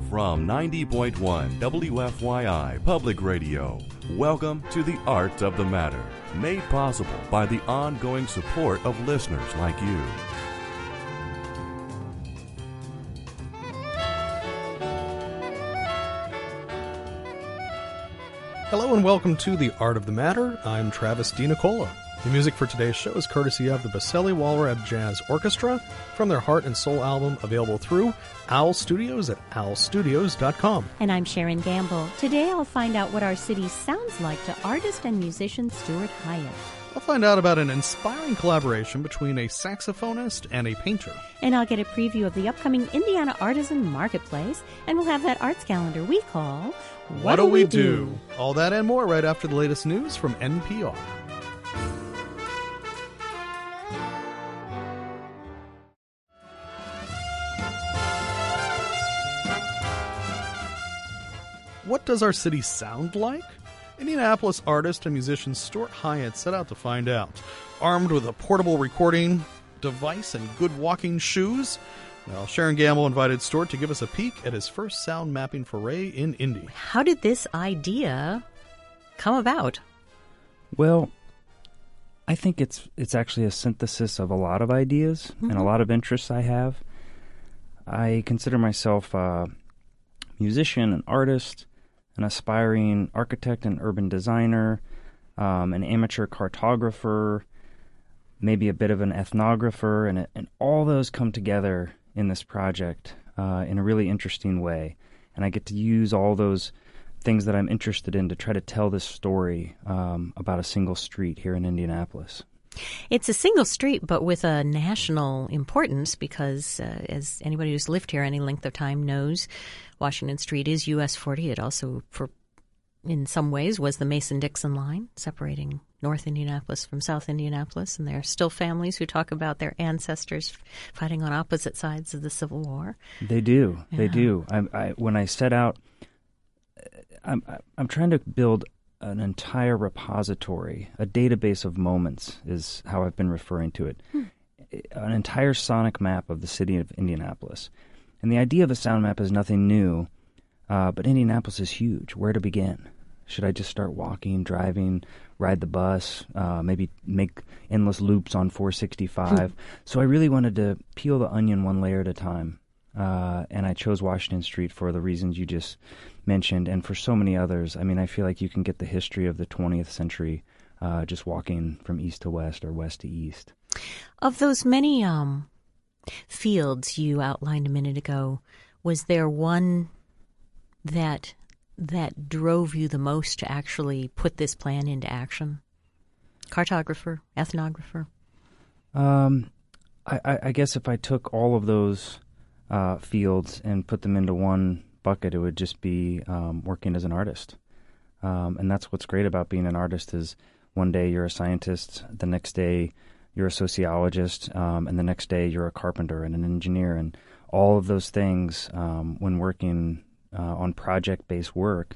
From 90.1 WFYI Public Radio, welcome to The Art of the Matter, made possible by the ongoing support of listeners like you. Hello and welcome to The Art of the Matter. I'm Travis DiNicola. The music for today's show is courtesy of the Baselli Walrab Jazz Orchestra from their Heart and Soul album, available through Owl Studios at owlstudios.com. And I'm Sharon Gamble. Today I'll find out what our city sounds like to artist and musician Stuart Hyatt. I'll find out about an inspiring collaboration between a saxophonist and a painter. And I'll get a preview of the upcoming Indiana Artisan Marketplace, and we'll have that arts calendar we call What Do We Do? All that and more right after the latest news from NPR. What does our city sound like? Indianapolis artist and musician Stuart Hyatt set out to find out. Armed with a portable recording device and good walking shoes, well, Sharon Gamble invited Stuart to give us a peek at his first sound mapping foray in Indy. How did this idea come about? Well, I think it's actually a synthesis of a lot of ideas and a lot of interests I have. I consider myself a musician, an artist, an aspiring architect and urban designer, an amateur cartographer, maybe a bit of an ethnographer, and all those come together in this project in a really interesting way. And I get to use all those things that I'm interested in to try to tell this story about a single street here in Indianapolis. It's a single street, but with a national importance because, as anybody who's lived here any length of time knows, Washington Street is US 40. It also, in some ways, was the Mason-Dixon line, separating North Indianapolis from South Indianapolis. And there are still families who talk about their ancestors fighting on opposite sides of the Civil War. They do. Yeah. They do. When I set out, I'm trying to build an entire repository, a database of moments is how I've been referring to it, an entire sonic map of the city of Indianapolis. And the idea of a sound map is nothing new, but Indianapolis is huge. Where to begin? Should I just start walking, driving, ride the bus, maybe make endless loops on 465? So I really wanted to peel the onion one layer at a time. And I chose Washington Street for the reasons you just mentioned, and for so many others. I mean, I feel like you can get the history of the 20th century just walking from east to west or west to east. Of those many fields you outlined a minute ago, was there one that drove you the most to actually put this plan into action? Cartographer, ethnographer? I guess if I took all of those fields and put them into one bucket, it would just be working as an artist. And that's what's great about being an artist is one day you're a scientist, the next day you're a sociologist, and the next day you're a carpenter and an engineer. And all of those things, when working on project-based work,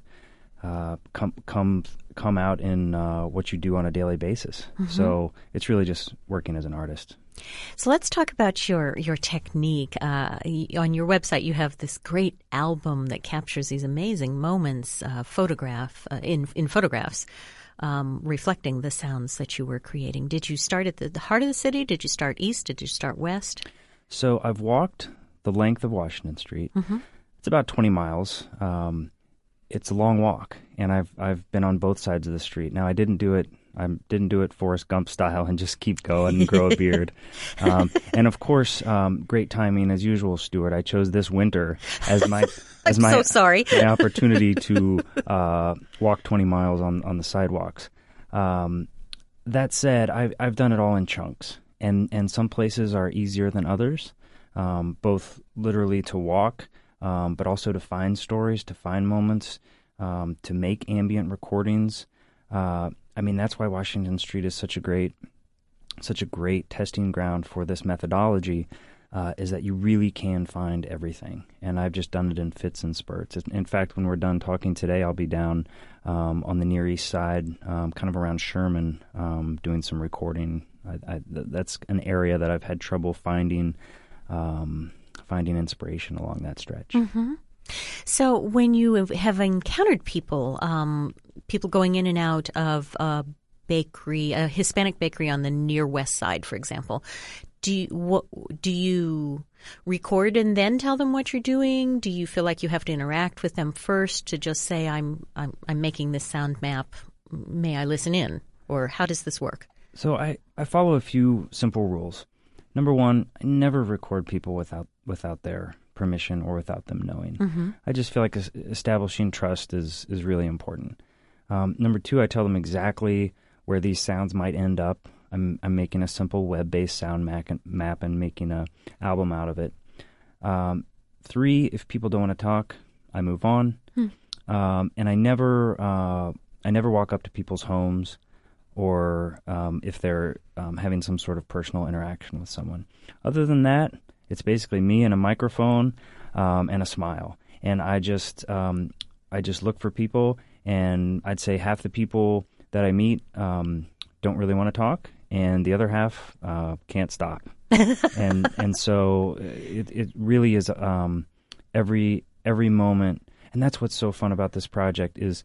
come out in what you do on a daily basis. So it's really just working as an artist. So let's talk about your technique. On your website, you have this great album that captures these amazing moments, in photographs, reflecting the sounds that you were creating. Did you start at the heart of the city? Did you start east? Did you start west? So I've walked the length of Washington Street. It's about 20 miles. It's a long walk, and I've been on both sides of the street. Now, I didn't do it Forrest Gump style and just keep going and grow a beard. And of course, great timing as usual, Stuart. I chose this winter as my so sorry. my opportunity to walk 20 miles on the sidewalks. That said, I've done it all in chunks, and some places are easier than others, both literally to walk, but also to find stories, to find moments, to make ambient recordings. I mean, that's why Washington Street is such a great testing ground for this methodology, is that you really can find everything. And I've just done it in fits and spurts. In fact, when we're done talking today, I'll be down on the Near East Side, kind of around Sherman, doing some recording. That's an area that I've had trouble finding inspiration along that stretch. So when you have encountered people, people going in and out of a bakery, a Hispanic bakery on the near west side, for example, do you record and then tell them what you're doing? Do you feel like you have to interact with them first to just say, I'm making this sound map, may I listen in? Or how does this work? So I follow a few simple rules. Number one, I never record people without their permission or without them knowing. Mm-hmm. I just feel like establishing trust is really important. Number two, I tell them exactly where these sounds might end up. I'm making a simple web-based sound map and making an album out of it. Three, if people don't want to talk, I move on. And I never walk up to people's homes or if they're having some sort of personal interaction with someone. Other than that, it's basically me and a microphone and a smile. And I just look for people, and I'd say half the people that I meet don't really want to talk, and the other half can't stop. and so it really is every moment, and that's what's so fun about this project is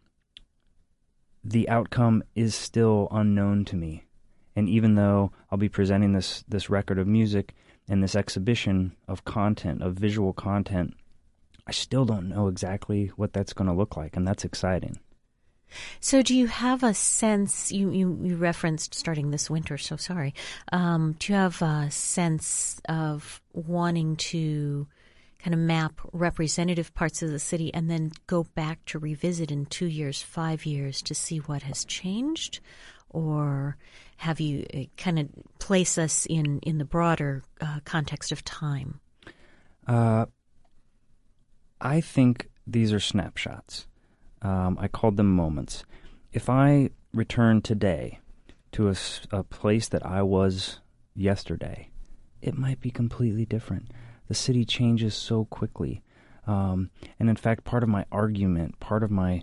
the outcome is still unknown to me. And even though I'll be presenting this record of music and this exhibition of content, of visual content, I still don't know exactly what that's going to look like, and that's exciting. So do you have a sense, you referenced starting this winter, so sorry. Do you have a sense of wanting to kind of map representative parts of the city and then go back to revisit in 2 years, 5 years to see what has changed? Or have you kind of place us in the broader context of time? I think these are snapshots. I called them moments. If I return today to a place that I was yesterday, it might be completely different. The city changes so quickly. And in fact, part of my argument, part of my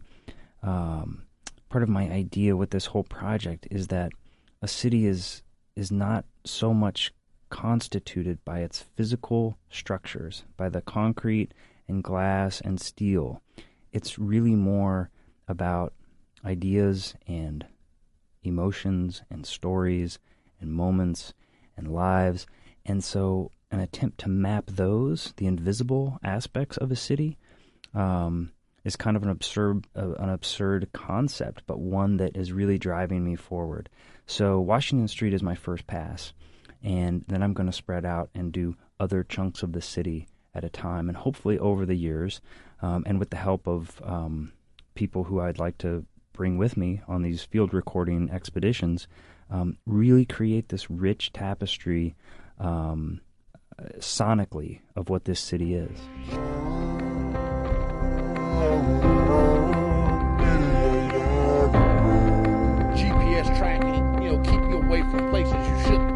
idea with this whole project is that a city is not so much constituted by its physical structures, by the concrete and glass and steel. It's really more about ideas and emotions and stories and moments and lives. And so an attempt to map those, the invisible aspects of a city, is kind of an absurd concept, but one that is really driving me forward. So Washington Street is my first pass, and then I'm going to spread out and do other chunks of the city at a time, and hopefully over the years, and with the help of people who I'd like to bring with me on these field recording expeditions, really create this rich tapestry sonically of what this city is. GPS tracking, keep you away from places you shouldn't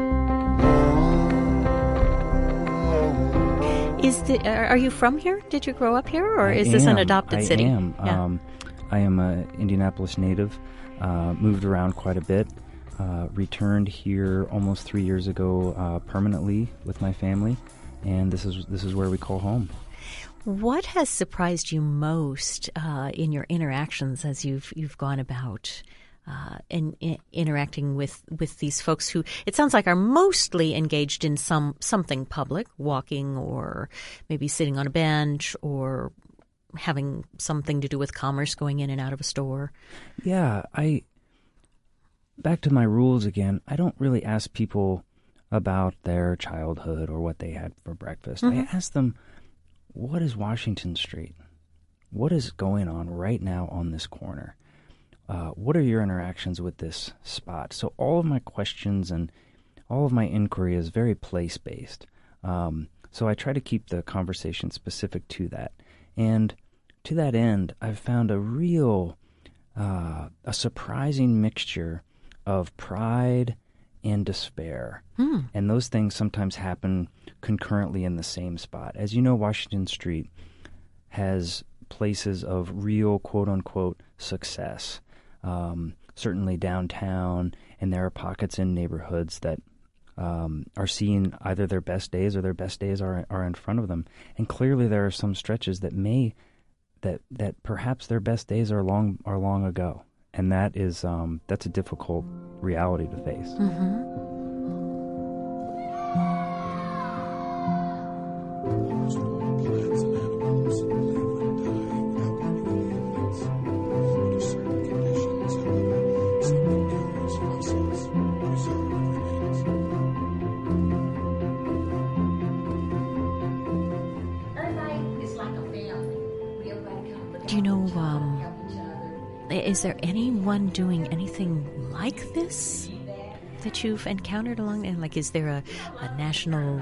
be. Are you from here? Did you grow up here, or is this an adopted city? I am. Yeah. I am an Indianapolis native. Moved around quite a bit. Returned here almost 3 years ago permanently with my family, and this is where we call home. What has surprised you most in your interactions as you've gone about in interacting with these folks who it sounds like are mostly engaged in something public, walking or maybe sitting on a bench or having something to do with commerce, going in and out of a store? Yeah, back to my rules again, I don't really ask people about their childhood or what they had for breakfast. Mm-hmm. I ask them, what is Washington Street? What is going on right now on this corner? What are your interactions with this spot? So all of my questions and all of my inquiry is very place-based. So I try to keep the conversation specific to that. And to that end, I've found a surprising mixture of pride and despair. And those things sometimes happen concurrently in the same spot. As you know, Washington Street has places of real quote-unquote success. Certainly downtown, and there are pockets in neighborhoods that are seeing either their best days or their best days are in front of them. And clearly there are some stretches that perhaps their best days are long ago. And that's a difficult reality to face. Mm-hmm. Do you know, is there anyone doing anything like this that you've encountered along there? Like, is there a national,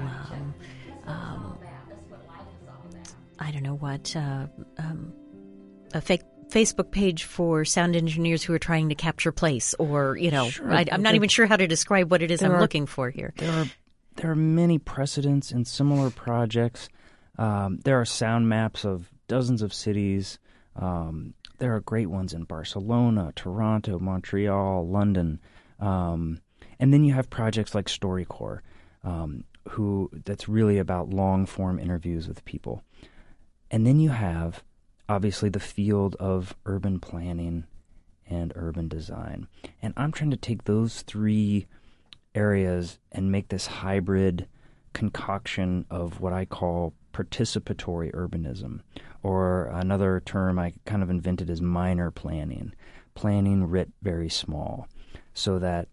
I don't know what, a fake Facebook page for sound engineers who are trying to capture place? Or, Sure. I'm not even sure how to describe what it is I'm looking for here. There are many precedents in similar projects. There are sound maps of dozens of cities. There are great ones in Barcelona, Toronto, Montreal, London. And then you have projects like StoryCorps, that's really about long-form interviews with people. And then you have, obviously, the field of urban planning and urban design. And I'm trying to take those three areas and make this hybrid concoction of what I call participatory urbanism, or another term I kind of invented is minor planning writ very small, so that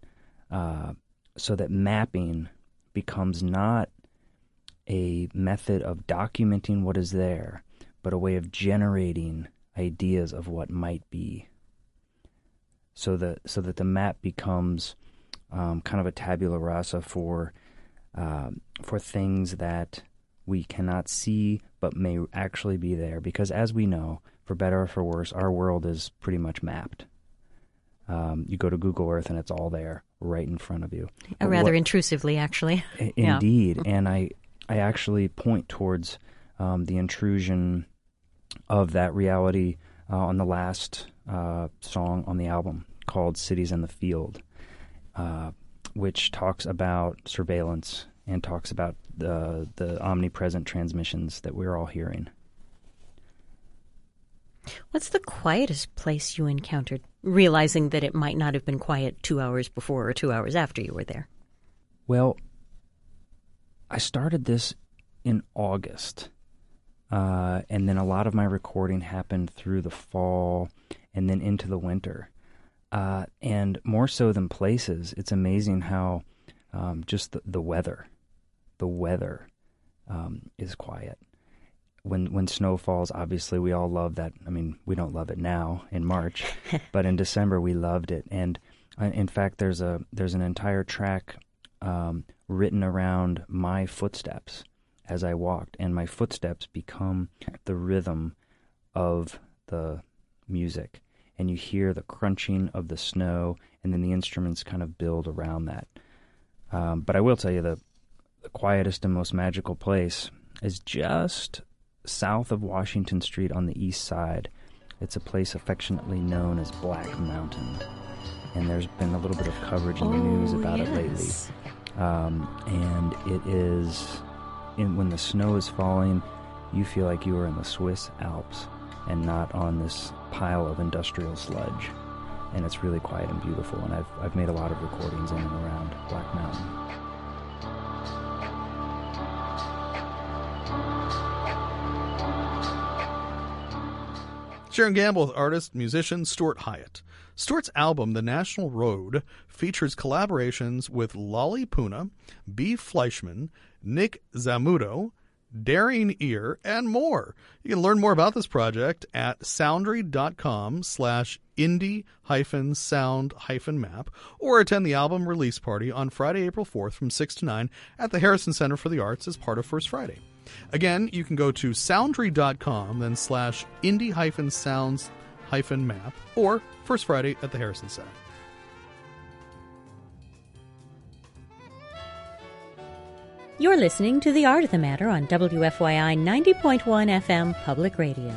mapping becomes not a method of documenting what is there, but a way of generating ideas of what might be, so that the map becomes kind of a tabula rasa for things that we cannot see but may actually be there. Because as we know, for better or for worse, our world is pretty much mapped. You go to Google Earth and it's all there right in front of you. Rather intrusively, actually. Indeed. Yeah. And I actually point towards the intrusion of that reality on the last song on the album called Cities in the Field, which talks about surveillance and talks about the omnipresent transmissions that we're all hearing. What's the quietest place you encountered, realizing that it might not have been quiet 2 hours before or 2 hours after you were there? Well, I started this in August, and then a lot of my recording happened through the fall and then into the winter. And more so than places, it's amazing how just the weather is quiet. When snow falls, obviously we all love that. I mean, we don't love it now in March, but in December we loved it. And in fact, there's an entire track written around my footsteps as I walked, and my footsteps become the rhythm of the music. And you hear the crunching of the snow, and then the instruments kind of build around that. But I will tell you, the quietest and most magical place is just south of Washington Street on the east side. It's a place affectionately known as Black Mountain, and there's been a little bit of coverage in the news about it lately. And it is, when the snow is falling, you feel like you are in the Swiss Alps and not on this pile of industrial sludge. And it's really quiet and beautiful, and I've made a lot of recordings in and around Black Mountain. Sharon Gamble with artist, musician Stuart Hyatt. Stuart's album, The National Road, features collaborations with Lolly Puna, B. Fleischman, Nick Zamudo, Daring Ear, and more. You can learn more about this project at soundry.com/indie-sound-map or attend the album release party on Friday, April 4th from 6 to 9 at the Harrison Center for the Arts as part of First Friday. Again, you can go to soundry.com, then /indie-sounds-map or First Friday at the Harrison Center. You're listening to The Art of the Matter on WFYI 90.1 FM Public Radio.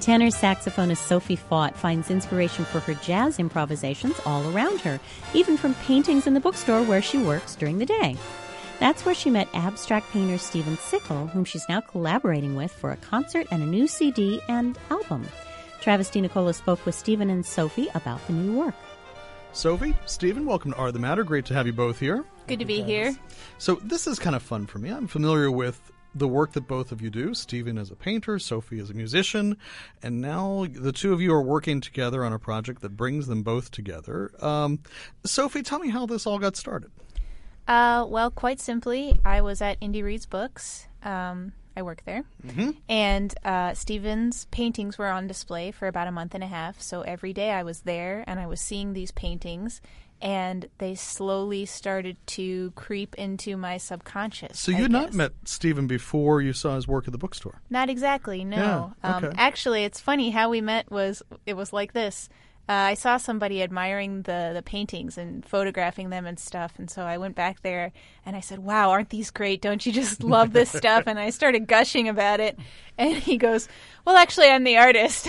Tenor saxophonist Sophie Faught finds inspiration for her jazz improvisations all around her, even from paintings in the bookstore where she works during the day. That's where she met abstract painter Stephen Sickle, whom she's now collaborating with for a concert and a new CD and album. Travis DiNicola spoke with Stephen and Sophie about the new work. Sophie, Stephen, welcome to Are the Matter. Great to have you both here. Good to be here. So this is kind of fun for me. I'm familiar with the work that both of you do. Stephen as a painter, Sophie as a musician, and now the two of you are working together on a project that brings them both together. Sophie, tell me how this all got started. Well, quite simply, I was at Indie Reads Books. I work there. Mm-hmm. And Stephen's paintings were on display for about a month and a half. So every day I was there and I was seeing these paintings, and they slowly started to creep into my subconscious. So you had not met Stephen before you saw his work at the bookstore? Not exactly, no. Yeah, okay. Actually, it's funny how we met was like this. I saw somebody admiring the paintings and photographing them and stuff, and so I went back there and I said, "Wow, aren't these great? Don't you just love this stuff?" And I started gushing about it, and he goes, "Well, actually, I'm the artist."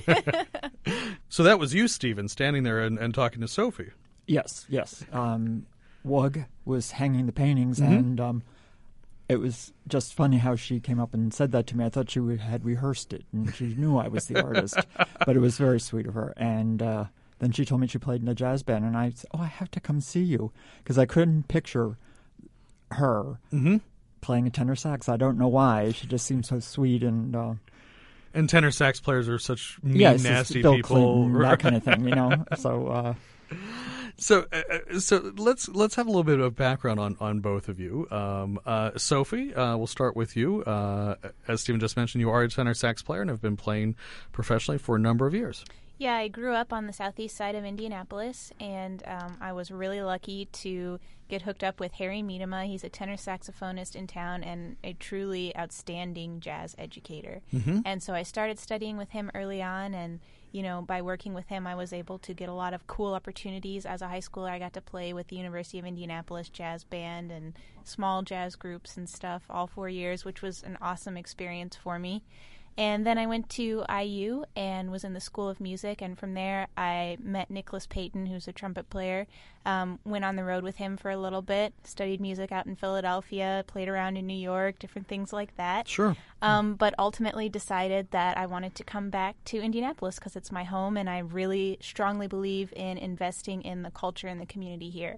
So that was you, Stephen, standing there and talking to Sophie. Yes. Wug was hanging the paintings, and it was just funny how she came up and said that to me. I thought she had rehearsed it, and she knew I was the artist, but it was very sweet of her. And then she told me she played in a jazz band, and I said, "Oh, I have to come see you," because I couldn't picture her playing a tenor sax. I don't know why. She just seemed so sweet and tenor sax players are such mean, nasty Bill people, Clinton, that kind of thing, you know. So. So let's have a little bit of background on both of you. Sophie, we'll start with you. As Stephen just mentioned, you are a tenor sax player and have been playing professionally for a number of years. Yeah, I grew up on the southeast side of Indianapolis, and I was really lucky to get hooked up with Harry Miedema. He's a tenor saxophonist in town and a truly outstanding jazz educator. And so I started studying with him early on, and by working with him, I was able to get a lot of cool opportunities. As a high schooler, I got to play with the University of Indianapolis Jazz Band and small jazz groups and stuff all 4 years, which was an awesome experience for me. And then I went to IU and was in the School of Music, and from there I met Nicholas Payton, who's a trumpet player, went on the road with him for a little bit, studied music out in Philadelphia, played around in New York, different things like that. Sure. But ultimately decided that I wanted to come back to Indianapolis because it's my home, and I really strongly believe in investing in the culture and the community here.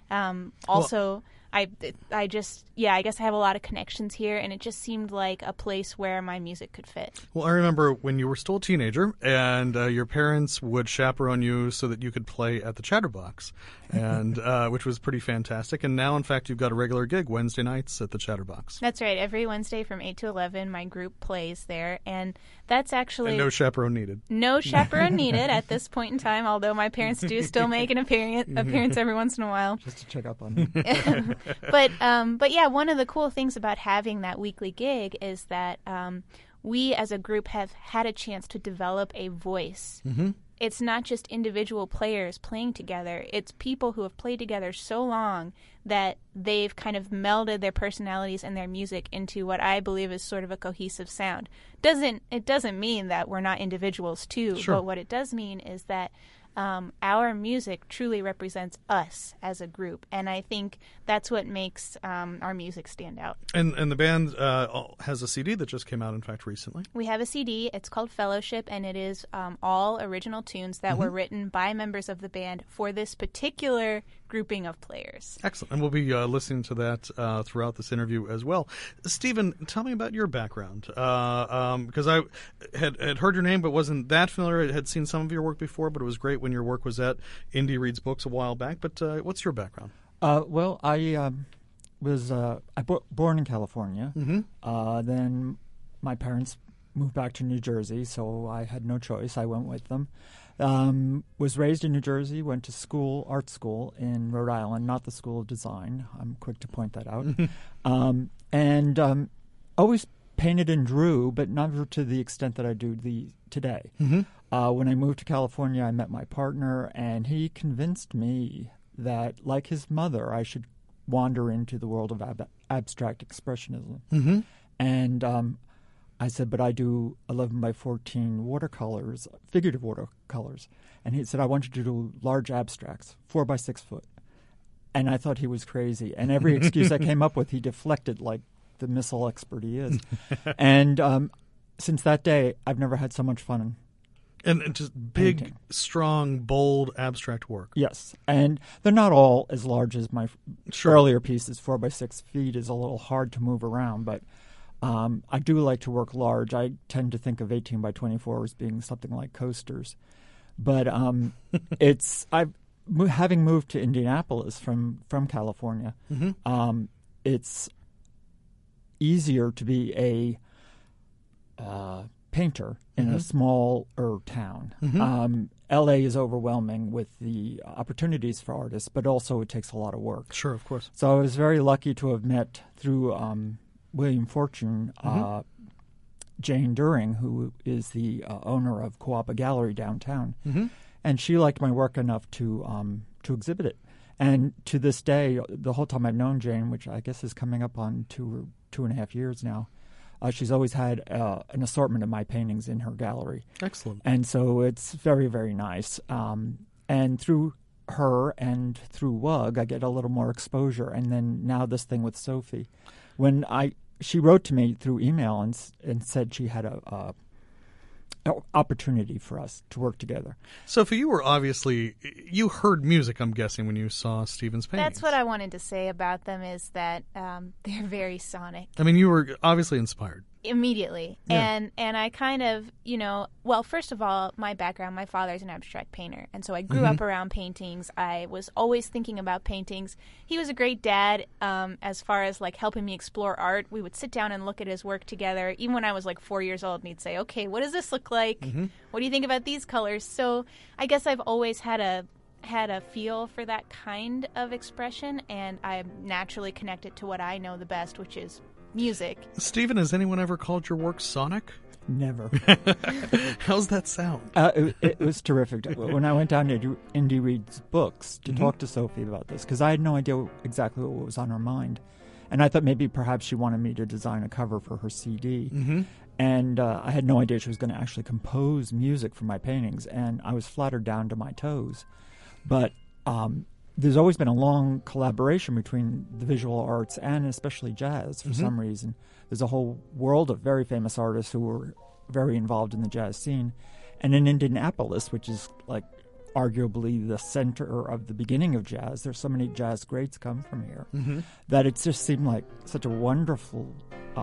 I guess I have a lot of connections here, and it just seemed like a place where my music could fit. Well, I remember when you were still a teenager, and your parents would chaperone you so that you could play at the Chatterbox, and which was pretty fantastic. And now, in fact, you've got a regular gig Wednesday nights at the Chatterbox. That's right. Every Wednesday from 8 to 11, my group plays there, and that's actually... And no chaperone needed. No chaperone needed at this point in time, although my parents do still make an appearance every once in a while. Just to check up on them. But yeah, one of the cool things about having that weekly gig is that we as a group have had a chance to develop a voice. It's not just individual players playing together. It's people who have played together so long that they've kind of melded their personalities and their music into what I believe is sort of a cohesive sound. It doesn't mean that we're not individuals too, Sure. But what it does mean is that our music truly represents us as a group, and I think that's what makes our music stand out. And the band has a CD that just came out, in fact, recently. We have a CD. It's called Fellowship, and it is all original tunes that were written by members of the band for this particular grouping of players. Excellent. And we'll be listening to that throughout this interview as well. Stephen, tell me about your background. Because I had heard your name but wasn't that familiar. I had seen some of your work before, but it was great when your work was at Indie Reads Books a while back. But what's your background? Well, I was born in California. Then my parents moved back to New Jersey, so I had no choice. I went with them. Was raised in New Jersey, went to school, art school in Rhode Island, not the School of Design. I'm quick to point that out. And always painted and drew, but never to the extent that I do today. When I moved to California, I met my partner, and he convinced me that, like his mother, I should wander into the world of abstract expressionism. And I said, but I do 11 by 14 watercolors, figurative watercolors. And he said, I want you to do large abstracts, 4 by 6 foot. And I thought he was crazy. And every excuse I came up with, he deflected like the missile expert he is. And since that day, I've never had so much fun. And just big, painting. Strong, bold, abstract work. Yes. And they're not all as large as my earlier pieces. 4 by 6 feet is a little hard to move around, but I do like to work large. I tend to think of 18 by 24 as being something like coasters. But having moved to Indianapolis from California, it's easier to be a painter in a smaller town. LA is overwhelming with the opportunities for artists, but also it takes a lot of work. Sure, of course. So I was very lucky to have met through William Fortune, Jane During, who is the owner of Coapa Gallery downtown. And she liked my work enough to exhibit it. And to this day, the whole time I've known Jane, which I guess is coming up on 2.5 years now, she's always had an assortment of my paintings in her gallery. Excellent. And so it's very, very nice. And through her and through WUG, I get a little more exposure. And then now this thing with Sophie. When she wrote to me through email and said she had a opportunity for us to work together. Sophie, you heard music, I'm guessing, when you saw Stephen's paintings. That's what I wanted to say about them, is that they're very sonic. I mean, you were obviously inspired. Immediately. Yeah. And I kind of, well, first of all, my background, my father's an abstract painter. And so I grew up around paintings. I was always thinking about paintings. He was a great dad as far as like helping me explore art. We would sit down and look at his work together, even when I was like 4 years old, and he'd say, okay, what does this look like? What do you think about these colors? So I guess I've always had a feel for that kind of expression, and I'm naturally connected to what I know the best, which is music. Stephen, has anyone ever called your work sonic? Never. How's that sound? It was terrific. When I went down to Indie Reads Books to talk to Sophie about this, because I had no idea exactly what was on her mind. And I thought maybe perhaps she wanted me to design a cover for her CD. And I had no idea she was going to actually compose music for my paintings. And I was flattered down to my toes. But there's always been a long collaboration between the visual arts and especially jazz for some reason. There's a whole world of very famous artists who were very involved in the jazz scene. And in Indianapolis, which is like arguably the center of the beginning of jazz, there's so many jazz greats come from here that it just seemed like such a wonderful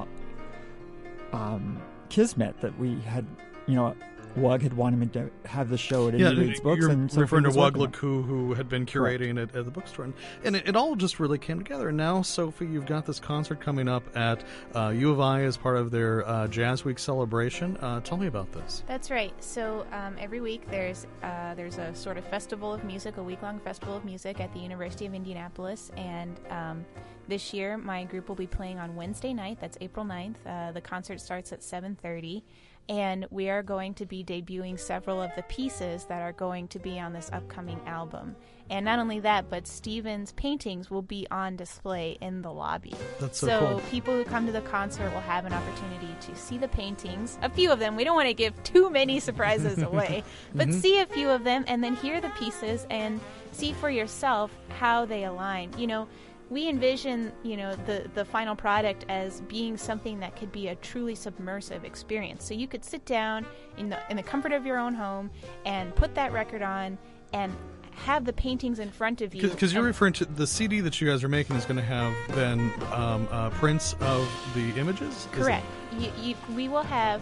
kismet that we had, WUG had wanted me to have the show at Indie Reads Books. You're and referring to WUG WUG LeCoux, who had been curating it at the bookstore. And it all just really came together. And now, Sophie, you've got this concert coming up at U of I as part of their Jazz Week celebration. Tell me about this. That's right. So every week there's a sort of festival of music, a week-long festival of music at the University of Indianapolis. And this year my group will be playing on Wednesday night. That's April 9th. The concert starts at 7:30. And we are going to be debuting several of the pieces that are going to be on this upcoming album. And not only that, but Stephen's paintings will be on display in the lobby. That's so cool. People who come to the concert will have an opportunity to see the paintings, a few of them. We don't want to give too many surprises away, but see a few of them and then hear the pieces and see for yourself how they align. We envision, the final product as being something that could be a truly submersive experience. So you could sit down in the comfort of your own home and put that record on and have the paintings in front of you. Because you're referring to the CD that you guys are making is going to have then prints of the images? Correct. We will have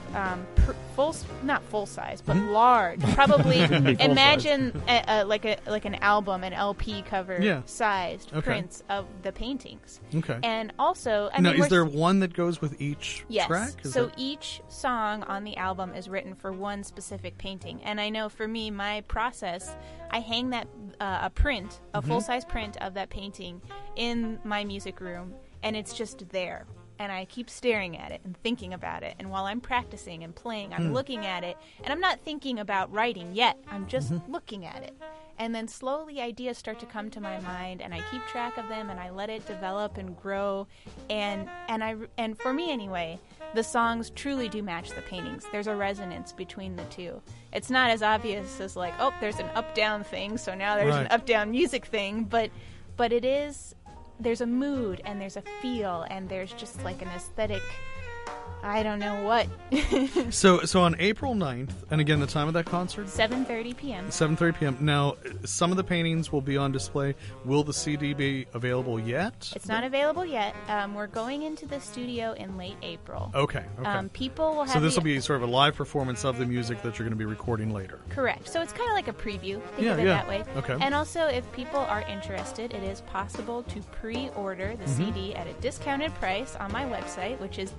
not full size, but large. Probably imagine like an album, an LP cover sized prints of the paintings. Okay. And also, is there one that goes with each track? So each song on the album is written for one specific painting. And I know for me, my process, I hang that a print, a full size print of that painting in my music room, and it's just there. And I keep staring at it and thinking about it. And while I'm practicing and playing, I'm looking at it. And I'm not thinking about writing yet. I'm just looking at it. And then slowly ideas start to come to my mind, and I keep track of them, and I let it develop and grow. And for me anyway, the songs truly do match the paintings. There's a resonance between the two. It's not as obvious as like, oh, there's an up-down thing, so now there's an up-down music thing, but it is, there's a mood and there's a feel and there's just like an aesthetic, I don't know what. So on April 9th, and again, the time of that concert? 7:30 p.m. 7:30 p.m. Now, some of the paintings will be on display. Will the CD be available yet? It's not available yet. We're going into the studio in late April. Okay. People will have. So this will be sort of a live performance of the music that you're going to be recording later. Correct. So it's kind of like a preview. Think of it that way. Okay. And also, if people are interested, it is possible to pre-order the CD at a discounted price on my website, which is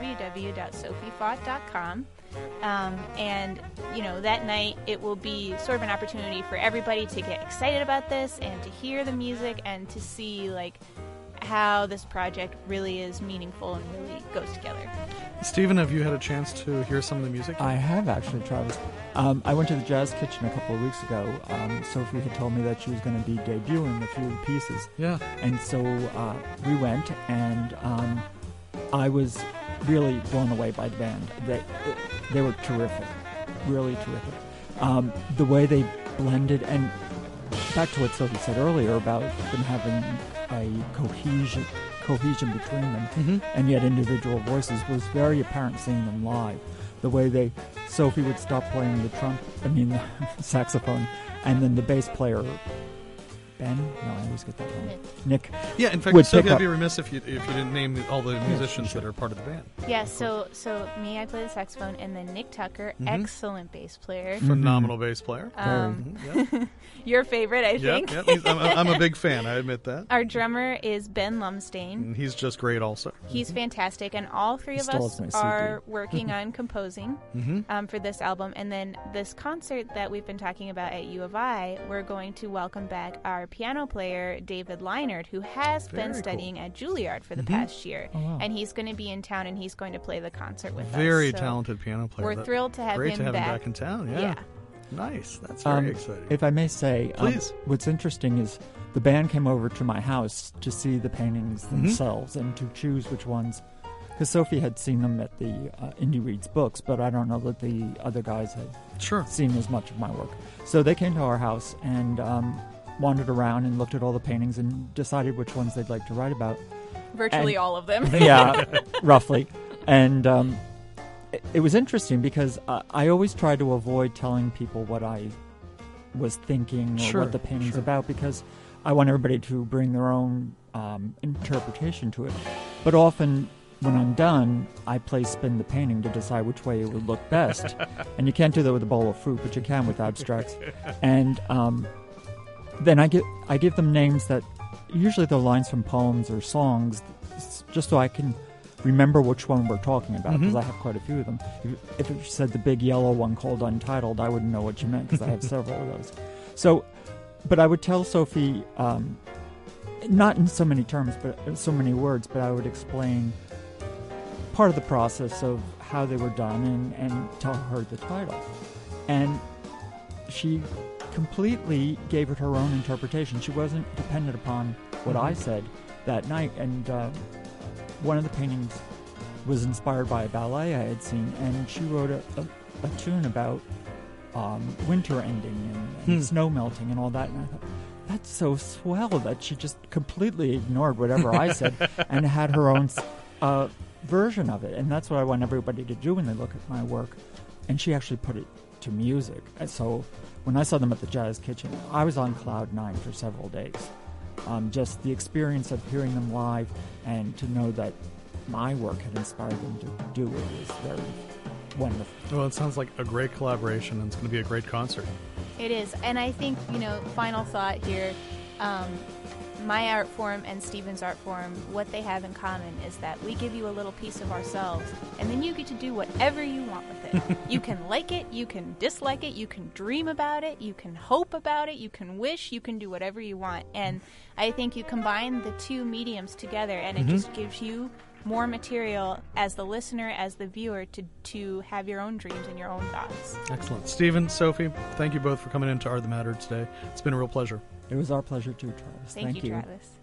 www.sophiefott.com. And, that night it will be sort of an opportunity for everybody to get excited about this and to hear the music and to see, like, how this project really is meaningful and really goes together. Stephen, have you had a chance to hear some of the music? I have actually, Travis. I went to the Jazz Kitchen a couple of weeks ago. Sophie had told me that she was going to be debuting a few pieces. Yeah. And so we went, and I was really blown away by the band. They were terrific, really terrific. The way they blended, and back to what Sophie said earlier about them having a cohesion between them, and yet individual voices was very apparent seeing them live. The way Sophie would stop playing the saxophone, and then the bass player, Ben? No, I always get that wrong. Nick. Yeah, in fact, Sophie, I'd be remiss if you didn't name all the musicians that are part of the band. Yeah, so me, I play the saxophone, and then Nick Tucker, excellent bass player. Phenomenal bass player. Your favorite, I think. Yeah, I'm a big fan, I admit that. Our drummer is Ben Lumsdain. And he's just great also. He's fantastic, and all three of us are working on composing for this album. And then this concert that we've been talking about at U of I, we're going to welcome back our piano player, David Leinert, who has been studying at Juilliard for the past year. Oh, wow. And he's going to be in town, and he's going to play the concert with us. Very talented piano player. We're thrilled to have great him to have back. him back in town, yeah. Nice. That's very exciting. If I may say, please. What's interesting is the band came over to my house to see the paintings themselves and to choose which ones. Because Sophie had seen them at the Indie Reads books, but I don't know that the other guys had seen as much of my work. So they came to our house and wandered around and looked at all the paintings and decided which ones they'd like to write about. Virtually all of them. Yeah, roughly. And it was interesting because I always try to avoid telling people what I was thinking or what the painting's about, because I want everybody to bring their own interpretation to it. But often when I'm done, I spin the painting to decide which way it would look best. And you can't do that with a bowl of fruit, but you can with abstracts. And then I give them names that usually they're lines from poems or songs, just so I can remember which one we're talking about, because I have quite a few of them. If it said the big yellow one called Untitled, I wouldn't know what you meant, because I have several of those. So, but I would tell Sophie, not in so many terms, but so many words, but I would explain part of the process of how they were done and tell her the title. And she completely gave it her own interpretation. She wasn't dependent upon what I said that night. And one of the paintings was inspired by a ballet I had seen, and she wrote a tune about winter ending and snow melting and all that. And I thought, that's so swell that she just completely ignored whatever I said and had her own version of it. And that's what I want everybody to do when they look at my work. And she actually put it to music. And so when I saw them at the Jazz Kitchen, I was on cloud 9 for several days. Just the experience of hearing them live and to know that my work had inspired them to do it was very wonderful. Well, it sounds like a great collaboration, and it's going to be a great concert. It is. And I think, final thought here, my art form and Stephen's art form, what they have in common is that we give you a little piece of ourselves, and then you get to do whatever you want with it. You can like it, you can dislike it, you can dream about it, you can hope about it, you can wish, you can do whatever you want. And I think you combine the two mediums together, and it just gives you more material as the listener, as the viewer, to have your own dreams and your own thoughts. Excellent. Stephen, Sophie, thank you both for coming into Art the Matter today. It's been a real pleasure. It was our pleasure too, Travis. Thank you, Travis.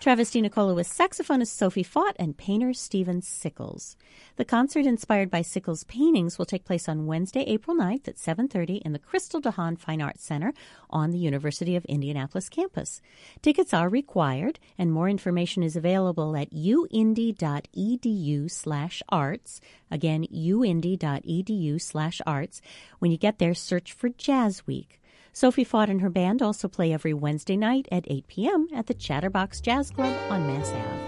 Travis DiNicola with saxophonist Sophie Fott and painter Stephen Sickles. The concert inspired by Sickles' paintings will take place on Wednesday, April 9th at 7:30 in the Crystal DeHaan Fine Arts Center on the University of Indianapolis campus. Tickets are required, and more information is available at uindy.edu/arts. Again, uindy.edu/arts. When you get there, search for Jazz Week. Sophie Fott and her band also play every Wednesday night at 8 p.m. at the Chatterbox Jazz Club on Mass Ave.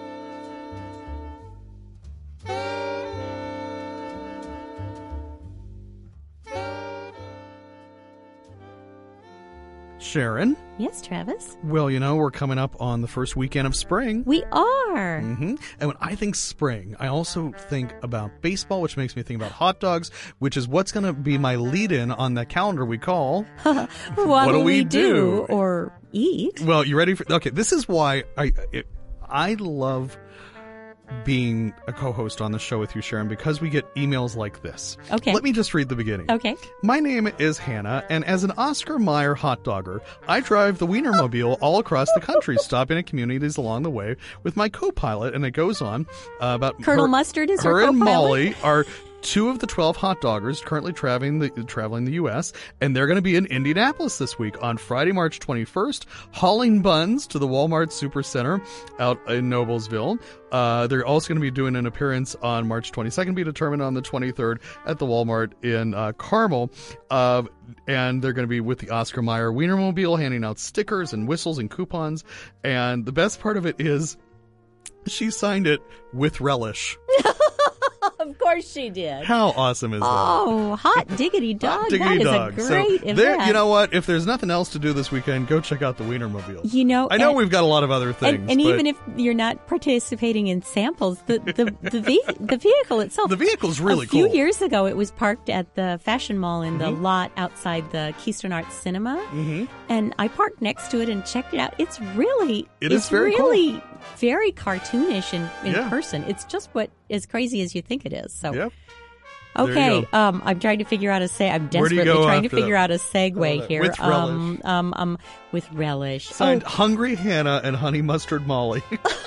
Sharon? Yes, Travis? Well, we're coming up on the first weekend of spring. We are. Mm-hmm. And when I think spring, I also think about baseball, which makes me think about hot dogs, which is what's going to be my lead-in on the calendar we call What do we do? Or eat. Well, you ready for... Okay, this is why I love being a co-host on the show with you, Sharon, because we get emails like this. Okay. Let me just read the beginning. Okay. My name is Hannah, and as an Oscar Mayer hot dogger, I drive the Wienermobile all across the country, stopping at communities along the way with my co-pilot, and it goes on about Colonel Mustard is her and co-pilot? Molly are 2 of the 12 hot doggers currently traveling the U.S., and they're going to be in Indianapolis this week on Friday, March 21st, hauling buns to the Walmart Supercenter out in Noblesville. They're also going to be doing an appearance on March 22nd, be determined on the 23rd at the Walmart in Carmel. And they're going to be with the Oscar Mayer Wienermobile, handing out stickers and whistles and coupons. And the best part of it is she signed it with relish. Of course she did. How awesome is that? Oh, hot diggity dog. Hot diggity that dog. is a great event. There, you know what? If there's nothing else to do this weekend, go check out the Wienermobile. I know we've got a lot of other things. And even if you're not participating in samples, the vehicle itself. The vehicle's really cool. A few cool. years ago, it was parked at the Fashion Mall in the lot outside the Keystone Arts Cinema. Mm-hmm. And I parked next to it and checked it out. It's very cool. Very cartoonish in person. It's just as crazy as you think it is. So, yep. Okay, I'm trying to figure out I'm desperately trying to figure out a segue here. With relish. With relish. Signed Hungry Hannah and Honey Mustard Molly.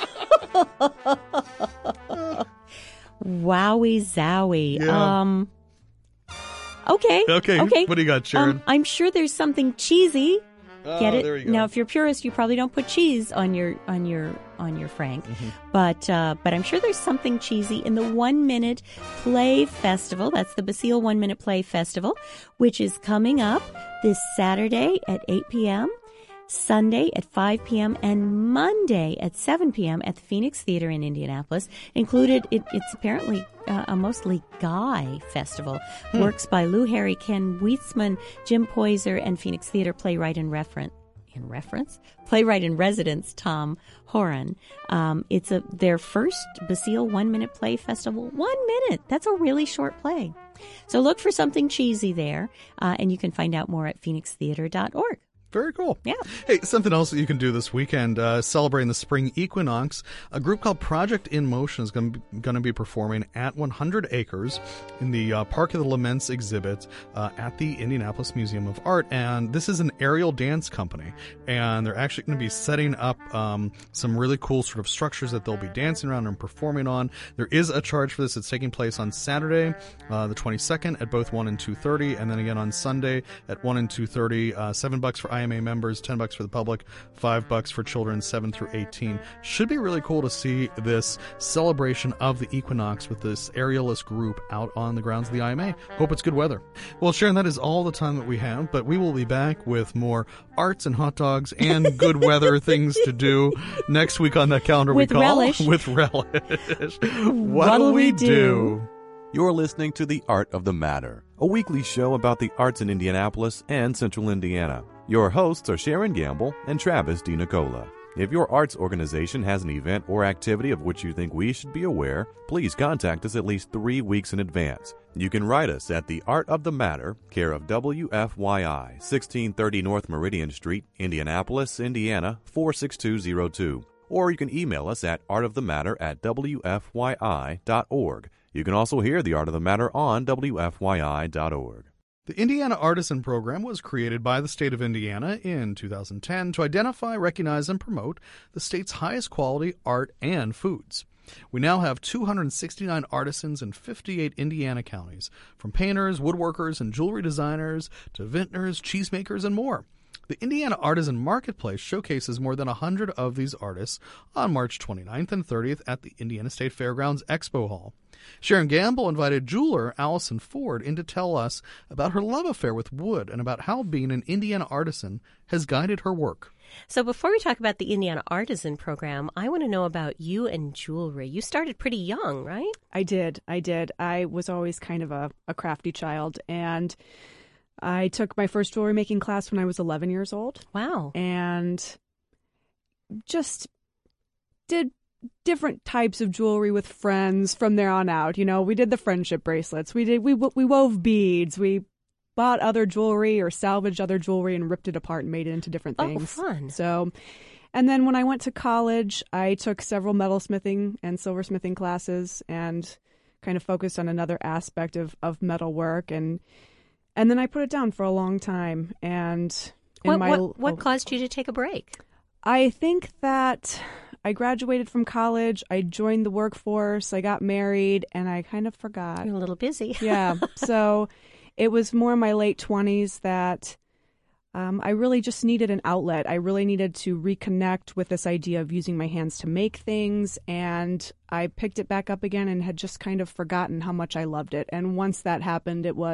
Wowie zowie. Yeah. Okay. What do you got, Sharon? I'm sure there's something cheesy. Get it? There you go. Now, if you're purist, you probably don't put cheese on your Frank, but I'm sure there's something cheesy in the 1 Minute Play Festival. That's the Basile 1 Minute Play Festival, which is coming up this Saturday at 8 p.m., Sunday at 5 p.m., and Monday at 7 p.m. at the Phoenix Theater in Indianapolis. It's apparently a mostly guy festival. Works by Lou Harry, Ken Weitzman, Jim Poyser, and Phoenix Theater playwright playwright in residence Tom Horan. It's their first Basile 1 Minute Play Festival. 1 minute. That's a really short play. So look for something cheesy there, and you can find out more at phoenixtheater.org. Very cool. Yeah. Hey, something else that you can do this weekend, celebrating the spring equinox, a group called Project in Motion is going to be performing at 100 Acres in the Park of the Laments exhibit at the Indianapolis Museum of Art. And this is an aerial dance company. And they're actually going to be setting up some really cool sort of structures that they'll be dancing around and performing on. There is a charge for this. It's taking place on Saturday, the 22nd at both 1 and 2:30. And then again on Sunday at 1 and 2:30, $7 for IMA members, $10 for the public, $5 for children 7 through 18. Should be really cool to see this celebration of the equinox with this aerialist group out on the grounds of the IMA. Hope it's good weather. Well, Sharon, that is all the time that we have, but we will be back with more arts and hot dogs and good weather things to do next week on that calendar with we call relish. With Relish. What'll we do? You're listening to The Art of the Matter, a weekly show about the arts in Indianapolis and Central Indiana. Your hosts are Sharon Gamble and Travis DiNicola. If your arts organization has an event or activity of which you think we should be aware, please contact us at least 3 weeks in advance. You can write us at The Art of the Matter, care of WFYI, 1630 North Meridian Street, Indianapolis, Indiana, 46202. Or you can email us at artofthematter@wfyi.org. You can also hear The Art of the Matter on WFYI.org. The Indiana Artisan Program was created by the state of Indiana in 2010 to identify, recognize, and promote the state's highest quality art and foods. We now have 269 artisans in 58 Indiana counties, from painters, woodworkers, and jewelry designers to vintners, cheesemakers, and more. The Indiana Artisan Marketplace showcases more than 100 of these artists on March 29th and 30th at the Indiana State Fairgrounds Expo Hall. Sharon Gamble invited jeweler Allison Ford in to tell us about her love affair with wood and about how being an Indiana artisan has guided her work. So before we talk about the Indiana Artisan Program, I want to know about you and jewelry. You started pretty young, right? I did. I was always kind of a crafty child, and I took my first jewelry making class when I was 11 years old. Wow. And just did different types of jewelry with friends from there on out. You know, we did the friendship bracelets. We wove beads. We bought other jewelry or salvaged other jewelry and ripped it apart and made it into different things. Oh, fun. So, and then when I went to college, I took several metalsmithing and silversmithing classes and kind of focused on another aspect of metal work. And then I put it down for a long time. And what caused you to take a break? I think that I graduated from college, I joined the workforce, I got married, and I kind of forgot. You're a little busy. Yeah. So it was more in my late 20s that I really just needed an outlet. I really needed to reconnect with this idea of using my hands to make things, and I picked it back up again and had just kind of forgotten how much I loved it. And once that happened, that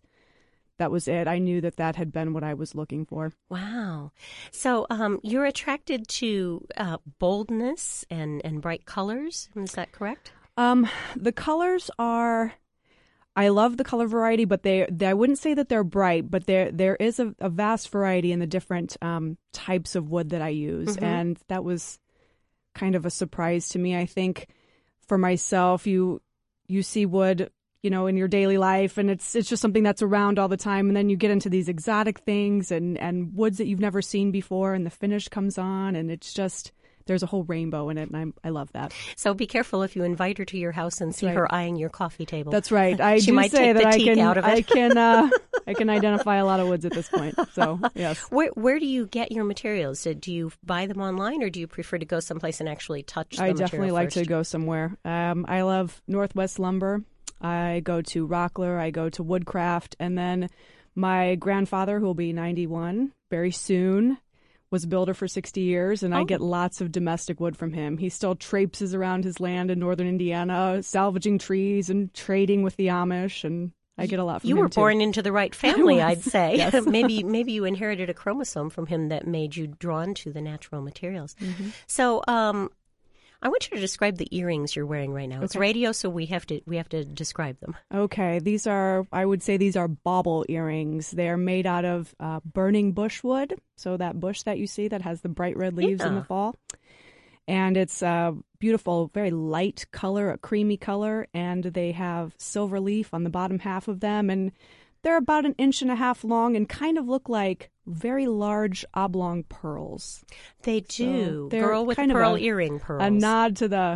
was it. I knew that had been what I was looking for. Wow. So you're attracted to boldness and bright colors. Is that correct? The colors are, I love the color variety, but I wouldn't say that they're bright, but there is a vast variety in the different types of wood that I use. Mm-hmm. And that was kind of a surprise to me. I think for myself, you see wood, you know, in your daily life, and it's just something that's around all the time. And then you get into these exotic things and woods that you've never seen before, and the finish comes on, and it's just, there's a whole rainbow in it, and I love that. So be careful if you invite her to your house and see her eyeing your coffee table. That's right. She might take the teeth out of it. I can identify a lot of woods at this point. So yes. Where do you get your materials? Do you buy them online, or do you prefer to go someplace and actually touch the material I definitely like first? to go somewhere. I love Northwest Lumber. I go to Rockler, I go to Woodcraft, and then my grandfather, who will be 91 very soon, was a builder for 60 years, and I get lots of domestic wood from him. He still traipses around his land in northern Indiana, salvaging trees and trading with the Amish, and I get a lot from him, You were too. born into the right family, I'd say. Yes. Maybe you inherited a chromosome from him that made you drawn to the natural materials. Mm-hmm. So I want you to describe the earrings you're wearing right now. Okay. It's radio, so we have to describe them. Okay, I would say these are bauble earrings. They are made out of burning bush wood, so that bush that you see that has the bright red leaves in the fall. And it's a beautiful, very light color, a creamy color, and they have silver leaf on the bottom half of them, and they're about 1.5 inches long and kind of look like very large oblong pearls. They do. So Girl with pearl earring pearls. A nod to the,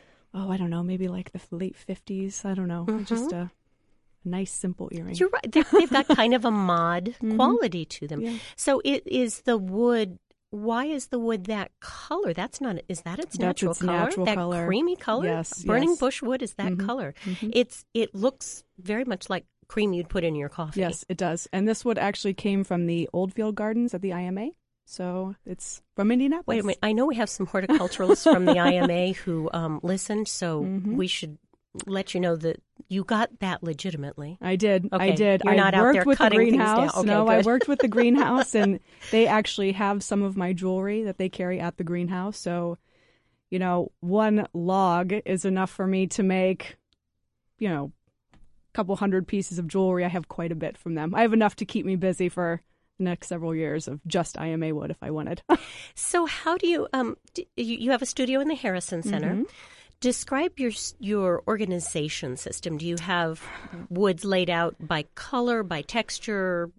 I don't know, maybe like the late 50s. I don't know. Mm-hmm. Just a nice, simple earring. You're right. They've got kind of a mod quality to them. Yeah. So it is the wood. Why is the wood that color? Is that its natural color? Natural that color. Creamy color? Yes. Burning bush wood is that color. Mm-hmm. It looks very much like cream you'd put in your coffee. Yes, it does. And this wood actually came from the Oldfield Gardens at the IMA. So it's from Indianapolis. Wait a minute. I know we have some horticulturalists from the IMA who listened, so we should let you know that you got that legitimately. I did. Okay. I did. You're not I out worked there with cutting the greenhouse. things down. Okay, no, good. I worked with the greenhouse, and they actually have some of my jewelry that they carry at the greenhouse. So, one log is enough for me to make, a couple hundred pieces of jewelry. I have quite a bit from them. I have enough to keep me busy for the next several years of just IMA wood if I wanted. So how do you, you have a studio in the Harrison Center. Mm-hmm. Describe your organization system. Do you have woods laid out by color, by texture?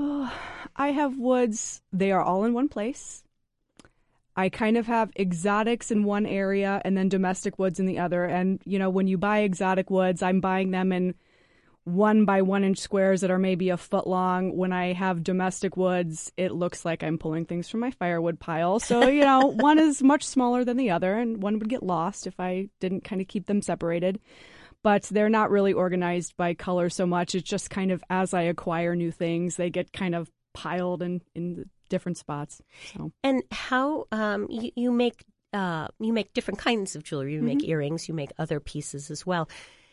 I have woods. They are all in one place. I kind of have exotics in one area and then domestic woods in the other. And, when you buy exotic woods, I'm buying them in 1 by 1 inch squares that are maybe a foot long. When I have domestic woods, it looks like I'm pulling things from my firewood pile. So, one is much smaller than the other, and one would get lost if I didn't kind of keep them separated. But they're not really organized by color so much. It's just kind of as I acquire new things, they get kind of piled in different spots. So. And how you make different kinds of jewelry. You make earrings. You make other pieces as well.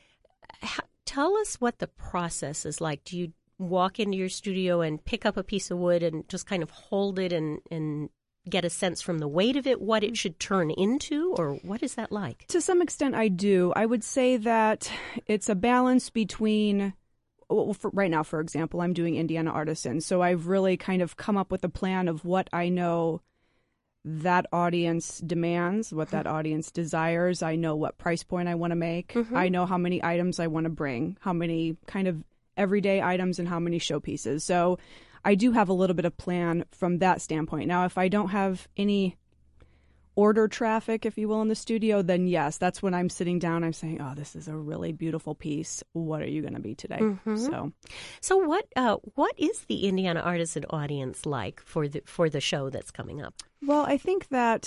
Tell us what the process is like. Do you walk into your studio and pick up a piece of wood and just kind of hold it and get a sense from the weight of it what it should turn into, or what is that like? To some extent, I do. I would say that it's a balance between, right now, for example, I'm doing Indiana Artisan. So I've really kind of come up with a plan of what I know that audience demands, what that audience desires. I know what price point I want to make. I know how many items I want to bring, how many kind of everyday items and how many showpieces. So I do have a little bit of plan from that standpoint. Now, if I don't have any order traffic, if you will, in the studio, then yes, that's when I'm sitting down. I'm saying, oh, this is a really beautiful piece. What are you going to be today? So what is the Indiana Artisan audience like for the show that's coming up? Well, I think that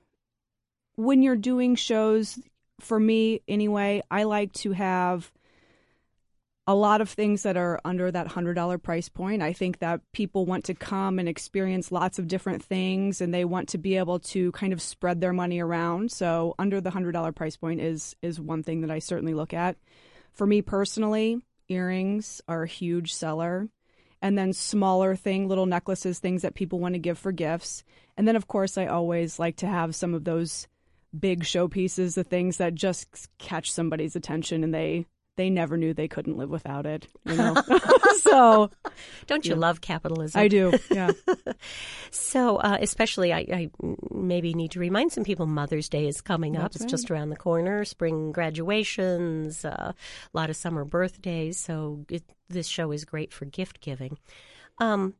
when you're doing shows, for me anyway, I like to have a lot of things that are under that $100 price point. I think that people want to come and experience lots of different things, and they want to be able to kind of spread their money around. So under the $100 price point is one thing that I certainly look at. For me personally, earrings are a huge seller. And then smaller little necklaces, things that people want to give for gifts. And then, of course, I always like to have some of those big showpieces, the things that just catch somebody's attention and they never knew they couldn't live without it. So, don't you love capitalism? I do, yeah. So, especially, I maybe need to remind some people Mother's Day is coming up. It's just around the corner. Long graduations, a lot of summer birthdays. So, this show is great for gift giving. How long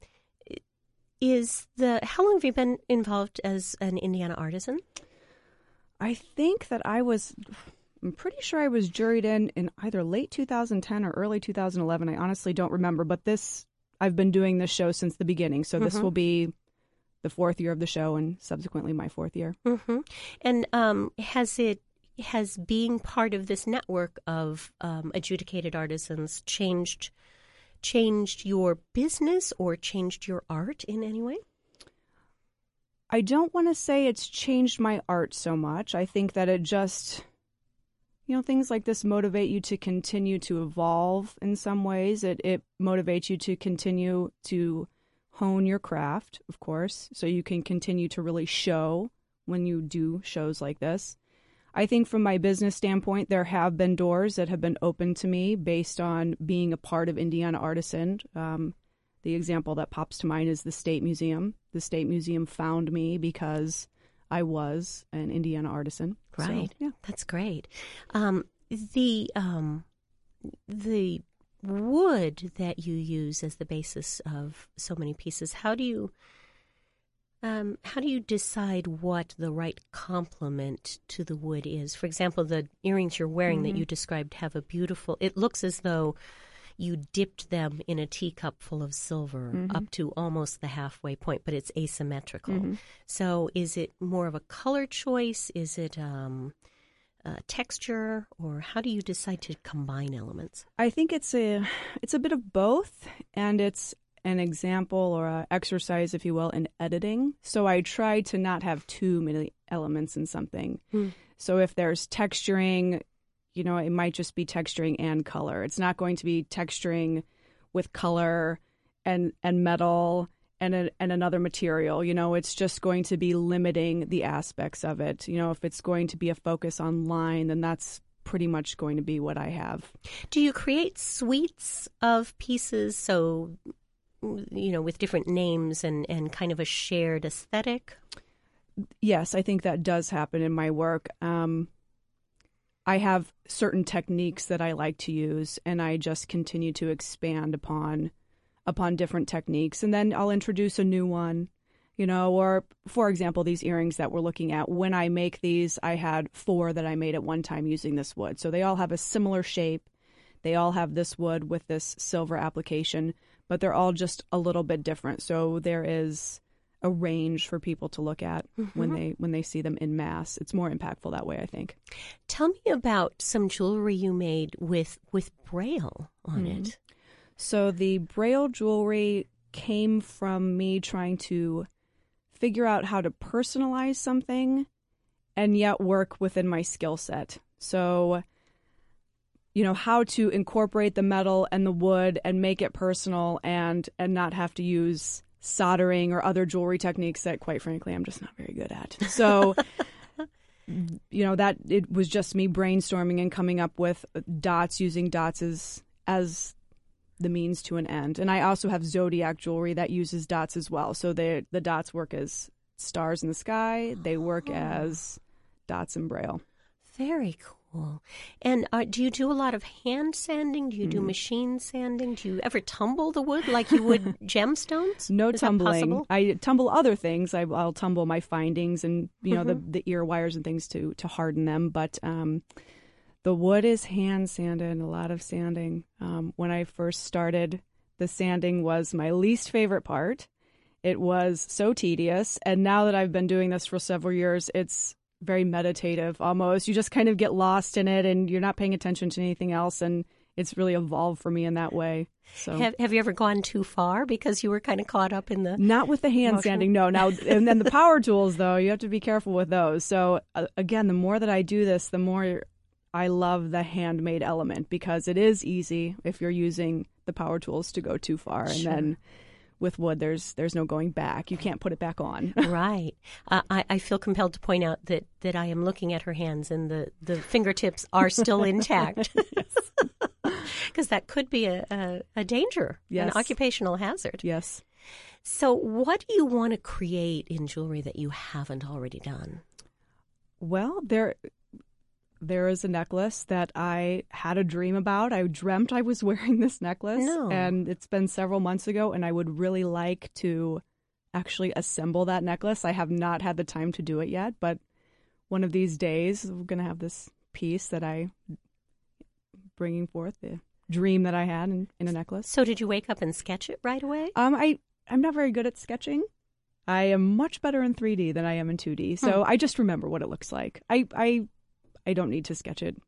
have you been involved as an Indiana Artisan? I think that I'm pretty sure I was juried in either late 2010 or early 2011. I honestly don't remember, but I've been doing this show since the beginning. So this will be the 4th year of the show and subsequently my 4th year. And has being part of this network of adjudicated artisans changed your business or changed your art in any way? I don't want to say it's changed my art so much. I think that it just, things like this motivate you to continue to evolve in some ways. It motivates you to continue to hone your craft, of course, so you can continue to really show when you do shows like this. I think from my business standpoint, there have been doors that have been opened to me based on being a part of Indiana Artisan. The example that pops to mind is the State Museum. The State Museum found me because I was an Indiana Artisan. Right. So, yeah. That's great. The wood that you use as the basis of so many pieces, how do you decide what the right complement to the wood is? For example, the earrings you're wearing that you described have it looks as though you dipped them in a teacup full of silver up to almost the halfway point, but it's asymmetrical. So is it more of a color choice? Is it texture? Or how do you decide to combine elements? I think it's a bit of both, and it's an example or an exercise, if you will, in editing. So I try to not have too many elements in something. So if there's texturing, it might just be texturing and color. It's not going to be texturing with color and metal and another material. It's just going to be limiting the aspects of it. If it's going to be a focus on line, then that's pretty much going to be what I have. Do you create suites of pieces so, with different names and kind of a shared aesthetic? Yes, I think that does happen in my work. I have certain techniques that I like to use, and I just continue to expand upon different techniques. And then I'll introduce a new one, or for example, these earrings that we're looking at. When I make these, I had 4 that I made at one time using this wood. So they all have a similar shape. They all have this wood with this silver application, but they're all just a little bit different. So there is a range for people to look at when they see them in mass. It's more impactful that way, I think. Tell me about some jewelry you made with Braille on it. So the Braille jewelry came from me trying to figure out how to personalize something and yet work within my skill set. So, how to incorporate the metal and the wood and make it personal and not have to use soldering or other jewelry techniques that, quite frankly, I'm just not very good at. So, that it was just me brainstorming and coming up with dots, using dots as the means to an end. And I also have Zodiac jewelry that uses dots as well. So the dots work as stars in the sky. They work as dots in Braille. Very cool. And do you do a lot of hand sanding? Do you do machine sanding? Do you ever tumble the wood like you would gemstones? No Is that tumbling. possible? I tumble other things. I'll tumble my findings and the ear wires and things to harden them. But the wood is hand sanded, a lot of sanding. When I first started, the sanding was my least favorite part. It was so tedious. And now that I've been doing this for several years, it's very meditative almost. You just kind of get lost in it and you're not paying attention to anything else. And it's really evolved for me in that way. So Have you ever gone too far because you were kind of caught up in the... Not with the hand sanding, no. Now, and then the power tools, though, you have to be careful with those. So again, the more that I do this, the more I love the handmade element because it is easy if you're using the power tools to go too far. And then with wood, there's no going back. You can't put it back on. Right. I feel compelled to point out that I am looking at her hands and the fingertips are still intact. Because that could be a danger, an occupational hazard. Yes. So what do you want to create in jewelry that you haven't already done? Well, there is a necklace that I had a dream about. I dreamt I was wearing this necklace, and it's been several months ago, and I would really like to actually assemble that necklace. I have not had the time to do it yet, but one of these days, we're going to have this piece that I bringing forth, the dream that I had in a necklace. So did you wake up and sketch it right away? I'm not very good at sketching. I am much better in 3D than I am in 2D, so I just remember what it looks like. I don't need to sketch it.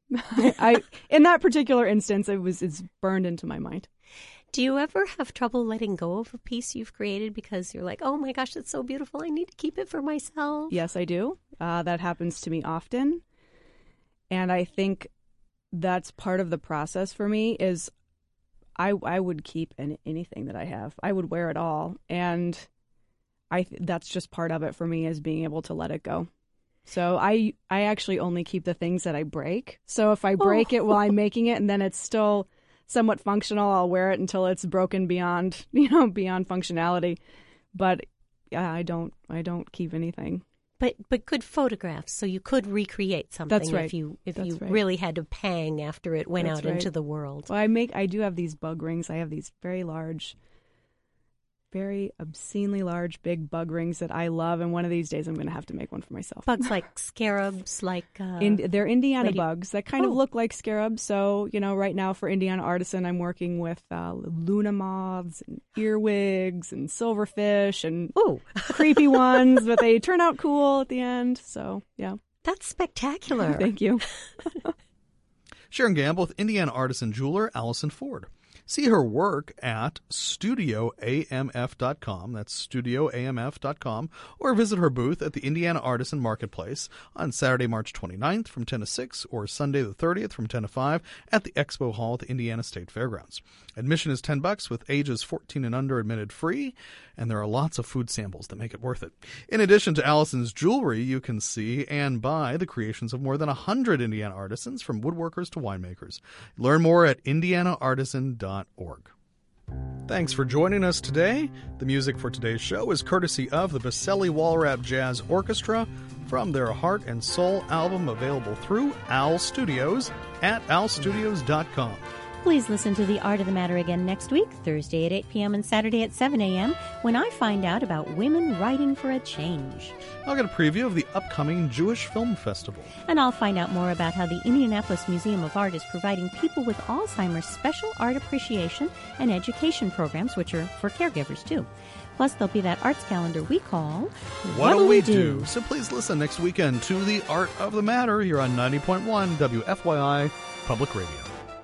In that particular instance, it's burned into my mind. Do you ever have trouble letting go of a piece you've created because you're like, oh my gosh, that's so beautiful, I need to keep it for myself? Yes, I do. That happens to me often. And I think that's part of the process for me is I would keep anything that I have. I would wear it all. And that's just part of it for me is being able to let it go. So I actually only keep the things that I break. So if I break it while I'm making it and then it's still somewhat functional, I'll wear it until it's broken beyond functionality. But I don't keep anything. But good photographs, so you could recreate something. That's right. If you really had a pang after it went out into the world. Well, I do have these bug rings. I have these very large, very obscenely large, big bug rings that I love, and one of these days I'm going to have to make one for myself. Bugs like scarabs, like... they're Indiana bugs that kind of look like scarabs. So, right now for Indiana Artisan, I'm working with Luna moths and earwigs and silverfish and creepy ones, but they turn out cool at the end. So, yeah. That's spectacular. Thank you. Sharon Gamble with Indiana Artisan jeweler Allison Ford. See her work at studioamf.com. That's studioamf.com. Or visit her booth at the Indiana Artisan Marketplace on Saturday, March 29th from 10 to 6 or Sunday the 30th from 10 to 5 at the Expo Hall at the Indiana State Fairgrounds. Admission is $10 with ages 14 and under admitted free, and there are lots of food samples that make it worth it. In addition to Allison's jewelry, you can see and buy the creations of more than 100 Indiana artisans from woodworkers to winemakers. Learn more at indianaartisan.org. Thanks for joining us today. The music for today's show is courtesy of the Baselli Walrap Jazz Orchestra from their Heart and Soul album available through OWL Studios at owlstudios.com. Please listen to The Art of the Matter again next week, Thursday at 8 p.m. and Saturday at 7 a.m., when I find out about women writing for a change. I'll get a preview of the upcoming Jewish Film Festival. And I'll find out more about how the Indianapolis Museum of Art is providing people with Alzheimer's special art appreciation and education programs, which are for caregivers, too. Plus, there'll be that arts calendar we call What'll We Do? So please listen next weekend to The Art of the Matter here on 90.1 WFYI Public Radio.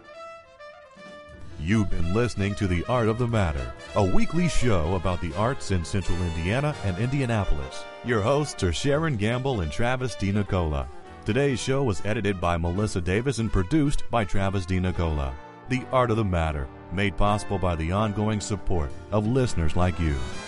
You've been listening to The Art of the Matter, a weekly show about the arts in Central Indiana and Indianapolis. Your hosts are Sharon Gamble and Travis DiNicola. Today's show was edited by Melissa Davis and produced by Travis DiNicola. The Art of the Matter, made possible by the ongoing support of listeners like you.